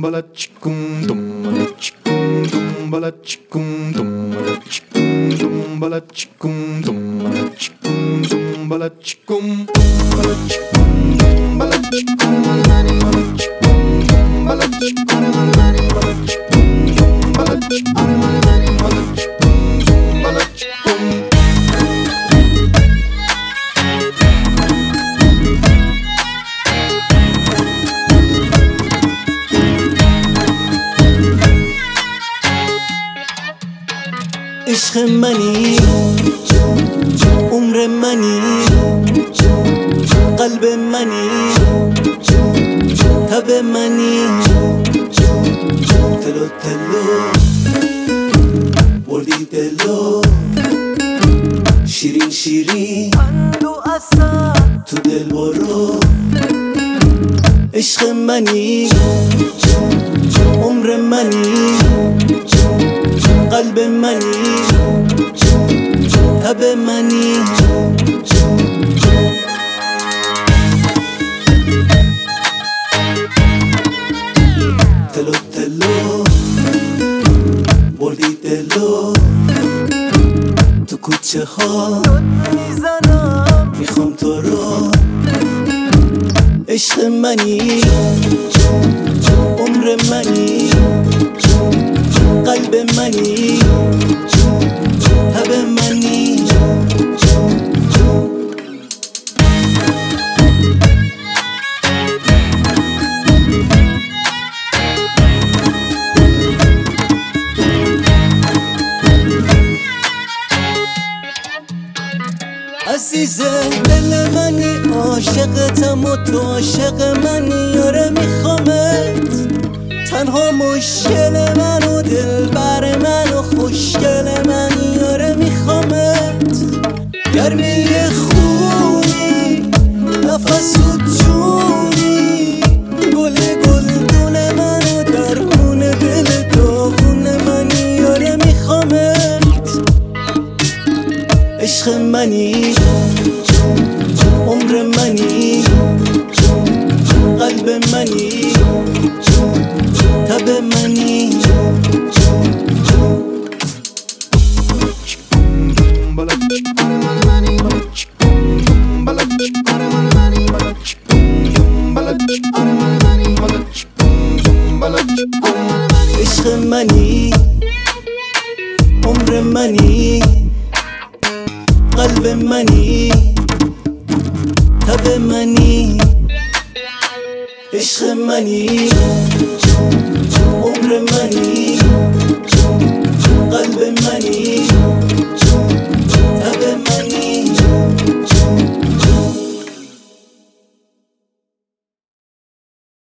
عشق منی، عمر منی، قلب منی، تب منی، تلو تلو بردی دلو، شیرین شیرین تو دل برو. عشق منی، عمر منی، قلب منی، تب منی، تلو تلو بردی دلو، تو کوچه ها میخوام تو رو. عشق منی، عمر منی، قلب منی، تب منی. عزیز دل منی، عاشقتم و تو عاشق منی. یاره میخوامت، تنها مشکل من و دلبر من و خوشگل منی. یاره میخوامت، گرمی خونی، نفس و جونی، گل گلدون من و در خونه دل داغون منی. یاره میخوامت، عشق منی، عمر منی، قلب منی، تب منی. عشق منی، عمر منی، قلب منی، تب منی. عشق منی، عمر منی،